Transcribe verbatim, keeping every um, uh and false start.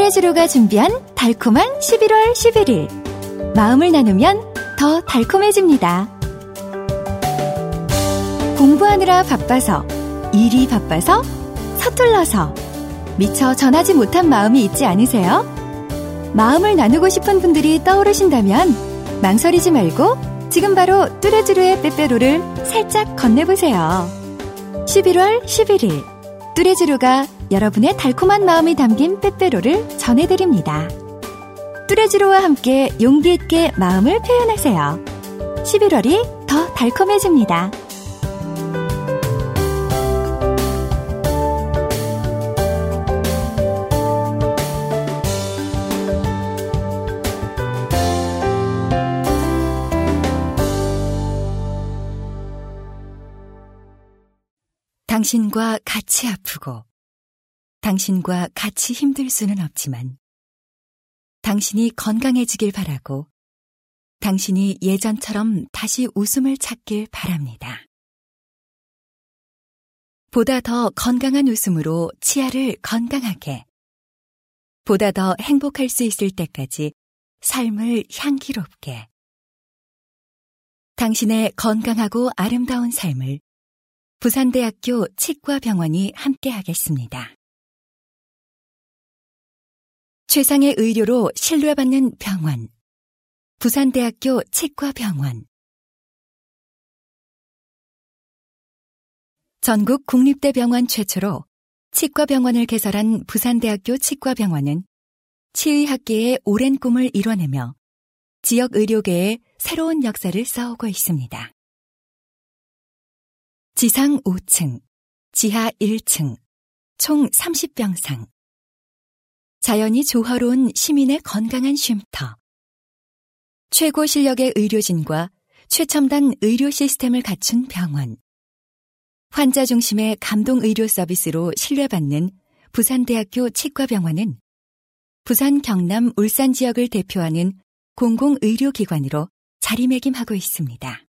뚜레쥬로가 준비한 달콤한 십일월 십일일. 마음을 나누면 더 달콤해집니다. 공부하느라 바빠서, 일이 바빠서, 서툴러서 미처 전하지 못한 마음이 있지 않으세요? 마음을 나누고 싶은 분들이 떠오르신다면 망설이지 말고 지금 바로 뚜레쥬로의 빼빼로를 살짝 건네보세요. 십일월 십일일 뚜레쥬로가 여러분의 달콤한 마음이 담긴 빼빼로를 전해드립니다. 뚜레쥬로와 함께 용기 있게 마음을 표현하세요. 십일월이 더 달콤해집니다. 당신과 같이 아프고 당신과 같이 힘들 수는 없지만 당신이 건강해지길 바라고 당신이 예전처럼 다시 웃음을 찾길 바랍니다. 보다 더 건강한 웃음으로 치아를 건강하게, 보다 더 행복할 수 있을 때까지 삶을 향기롭게. 당신의 건강하고 아름다운 삶을 부산대학교 치과병원이 함께하겠습니다. 최상의 의료로 신뢰받는 병원, 부산대학교 치과병원. 전국 국립대병원 최초로 치과병원을 개설한 부산대학교 치과병원은 치의학계의 오랜 꿈을 이뤄내며 지역 의료계에 새로운 역사를 쌓아오고 있습니다. 지상 오 층, 지하 일 층, 총 삼십 병상. 자연이 조화로운 시민의 건강한 쉼터. 최고 실력의 의료진과 최첨단 의료 시스템을 갖춘 병원. 환자 중심의 감동 의료 서비스로 신뢰받는 부산대학교 치과병원은 부산, 경남, 울산 지역을 대표하는 공공의료기관으로 자리매김하고 있습니다.